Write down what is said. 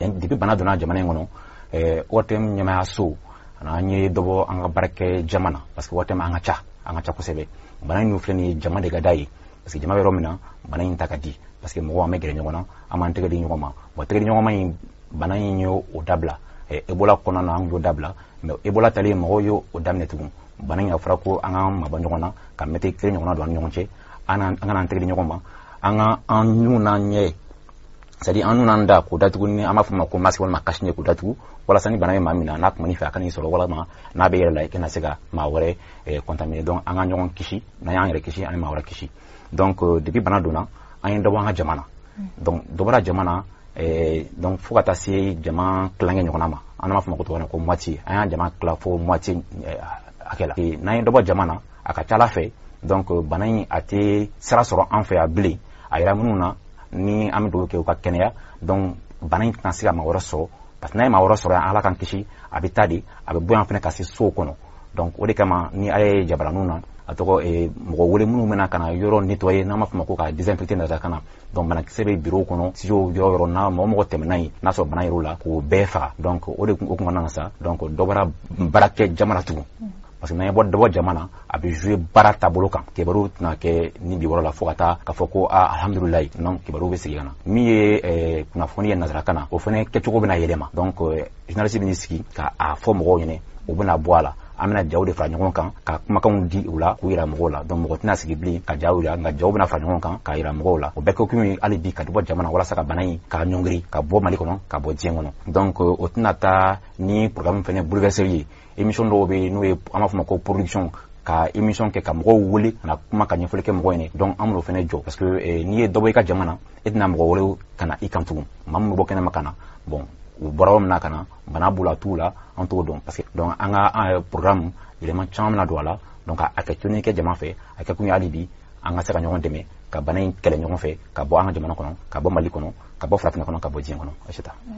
depuis bana donna jamana in kɔnɔ ORTM ɲɛmaya so an ye dɔ bɔ an ka baarakɛ jama na parce que ORTM an ka ca kosɛbɛ. Bana in filɛ nin ye jama de ka d'a ye parce que jama bɛ yɔrɔ min na bana in ta ka di parce que mɔgɔw an bɛ gɛrɛ ɲɔgɔn na an b'an tɛgɛ di ɲɔgɔn ma bon tɛgɛ di ɲɔgɔn ma in bana in ye o dabila Ebola kɔnɔna na an y'o dabila mais Ebola talen mɔgɔw ye o daminɛ tugun bana in a fɔra ko an k'an mabɔ ɲɔgɔn na ka mɛtiri kelen ɲɔgɔn na don an ni ɲɔgɔn cɛ an kana an tɛgɛ di ɲɔgɔn ma an ka an nu n'an ɲɛ c'est-à-dire an nu n'an da k'o datugu ni an b'a fɔ ma ko masque walima cache-nez k'o datugu walasa ni bana bɛ maa min na n'a kuma n'i fɛ a kana i sɔrɔ walima n'a bɛ yɛrɛ la i kana se ka maa wɛrɛ contaminer donc an ka ɲɔgɔn kisi n'an y'an yɛrɛ kisi an ni maa wɛrɛ kisi donc depuis bana donna an ye dɔ bɔ an ka jama na donc dɔ bɔra jama na donc fo ka taa se jama tilankɛ ɲɔgɔnna ma an b'a fɔ ma ko tɔgɔ ko moitié an y'a jama tila fo moitié hakɛ la n'an ye dɔ bɔ jama na a ka ca Ala fɛ donc bana in a tɛ sira sɔrɔ an fɛ yan bilen a yira minnu na ni an bɛ dugawu kɛ u ka kɛnɛya donc bana in tɛna se ka maa wɛrɛ sɔrɔ parce que n'a ye maa wɛrɛ sɔrɔ yan Ala k'an kisi a bɛ taa de a bɛ bɔ yan fana ka se sow kɔnɔ donc o de kama ni a ye jabaraniw na a tɔgɔ mɔgɔ wele minnu bɛna ka na yɔrɔ nettoyer n'an b'a fɔ ma ko ka désinfecter nanzarakan na donc banakisɛ bɛ bureau kɔnɔ studio yɔrɔ n'a mɔgɔ tɛmɛna yen n'a sɔrɔ bana yer'o la k'o bɛɛ faga donc o de o kun na sa donc dɔ bɔra baarakɛ jama na tugun parce que n'an ye dɔ bɔ jama na a bɛ jouer baara taabolo kan kibaruw tɛna kɛ ni bi wɔɔrɔ la fo ka taa k'a fɔ ko alhamdulilayi non kibaruw bɛ segin ka na min ye kunnafoni ye nanzarakan na o fana kɛcogo bɛna yɛlɛma donc journaliste bɛ n'i sigi k'a fɔ mɔgɔw ɲɛna o bɛna bɔ a la an bɛna jaw de fara ɲɔgɔn kan ka kumakanw di u la k'u jira mɔgɔw la donc mɔgɔ tɛna sigi bilen ka jaw jira nka jaw bɛna fara ɲɔgɔn kan k'a jira mɔgɔw la o bɛɛ kɛ kun ye hali bi ka bɔ jamana walasa ka bana in k'a ɲɔngiri ka bɔ Mali kɔnɔ ka bɔ diɲɛ kɔnɔ donc o tɛna taa ni programme fɛnɛ bouleversé ye émission dɔw bɛ n'o ye an b'a fɔ ma ko production ka émission kɛ ka mɔgɔw wele ka na kuma ka ɲɛfɔli kɛ mɔgɔw ɲɛna donc an b'o fɛnɛ jɔ parce que n'i ye dɔ bɔ i ka jama na e tɛna mɔgɔ wɛrɛw ka na i kan tugun maa min bɛ bɔ kɛnɛma ka na bon u bɔra yɔrɔ min na ka na bana b'u la t'u la an t'o dɔn parce que donc an ka programme yɛlɛma caman bɛna don a la donc a kɛ toni kɛ jama fɛ a kɛ kun ye hali bi an ka se ka ɲɔgɔn dɛmɛ ka bana in kɛlɛ ɲɔgɔn fɛ ka bɔ an ka jamana kɔnɔ ka bɔ Mali kɔnɔ ka bɔ farafinna kɔnɔ ka bɔ diɲɛ kɔnɔ